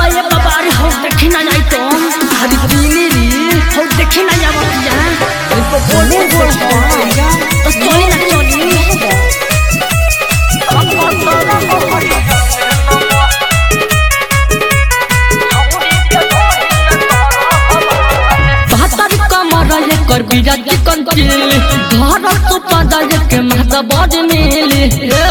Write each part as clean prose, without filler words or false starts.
ये बाबारी हो देखी ना जाई तो हरी पीली री हो देखी ना जावा पिया इनको बोले से तो चली ना चली कर बिजा चिकन चिली घर तो पदा के माता बज मिली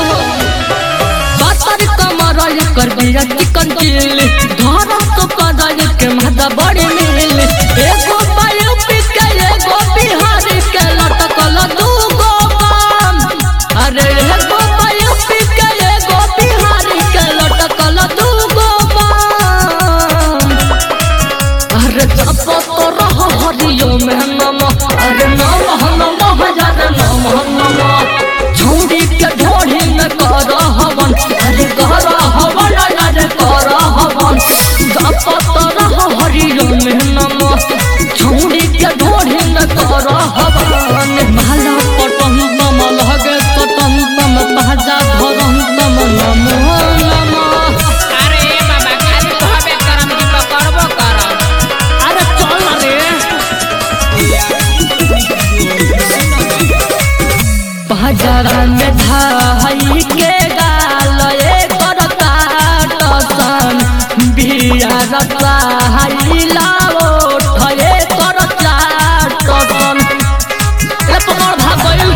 बातर कमर कर बिजा चिकन चिली घर तो पदा के माता बज मिली एगो पायो पिके एगो बिहारी के लटकल दूगो बाम अरे एगो पायो पिके एगो बिहारी के लटकल दूगो बाम अरे जप तो रह हरियो में अरे नमः नमः हजारे नमः नमः झूठी के ढोढ़ी में कर हवन अरे कर हवन अरे कर हवन जपत रह हरियो में नमः झूठी के ढोढ़ी में कर हवन माला पटम तम लगे पटम तम बाजा धरम तम नमः नमः अरे बाबा खाली कहबे करम की तो करबो करम अरे चल रे बाजारा में धाई के गाल करता टसन बिया रता लाओ ठये करता टसन ए पकड़ भागल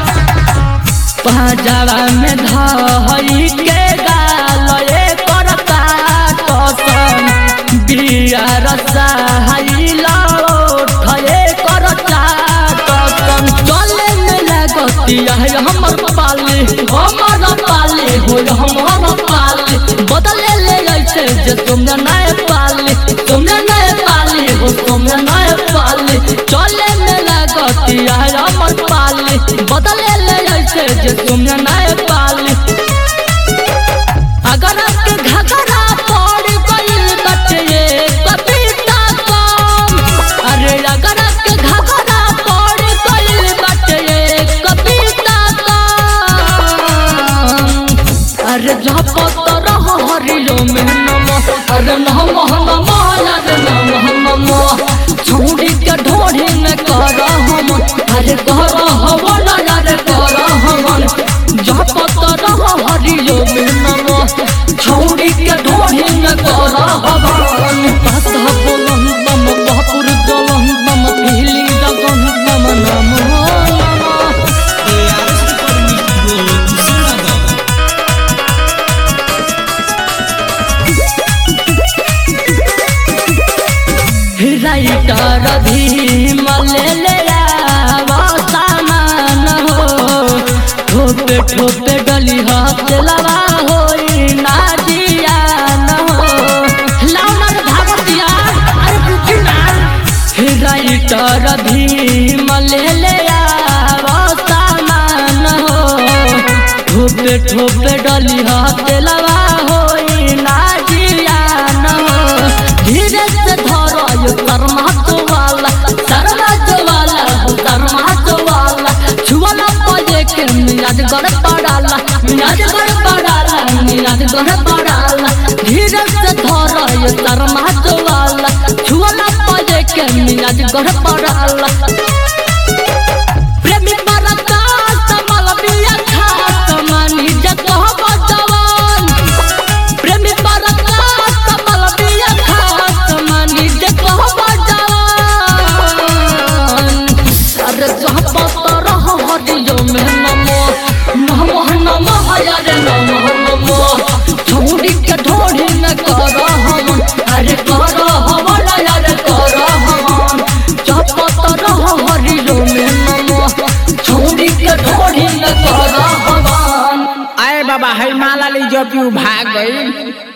बाजारा में धाई के गाल करता टसन बिया रता लाओ ठये करता टसन चले में लगतिया है हमर पाली हो हमर पाली बदले ले ऐसे जे तुमने नए पाली हो तुमने नए पाली चले में लगतिया है हमर पाली बदले ले ऐसे जे तुमने नए पाली अगर आपके घघरा पड़ गइल बटे कविता कम अरे अगर आपके घघरा पड़ गइल बटे कविता अरे जपत रह हरियो में नमः अरे नमः नमः अरे नमः नमः झूठी के ढोढ़ी में कर हम अरे कर हवन अरे कर हवन जपत रह हरियो में नमः झूठी के ढोढ़ी में कर हवन बस बोलम तम बहपुर जलम तम पीली जगन तम नमः राइटर भीम ले सामान हो ठोपे ठोपे डली हाथ लवा हो नाजिया न हो लाउनर भागतिया अरे बुकिना राइटर भीम ले सामान हो ठोपे ठोपे डली हाथ लवा हो नाजिया न हो धीरे से धरो तरमात वाला छुआला पजे के मियाज गड़ पड़ाला धीरे से धरो तरमात वाला छुआला पजे के मियाज गड़ पड़ाला प्रेमी परता समल बिया खात मानी जत हो जवान प्रेमी परता समल बिया खात मानी जत हो अरे जपत रह हरियो में नमः नमः अरे नमः नमः झूठी के ढोढ़ी में कर हवन अरे कर हवन अरे कर हवन जपत रह हरियो में नमः झूठी के ढोढ़ी में कर हवन आए बाबा है माला ली जो भाग गई।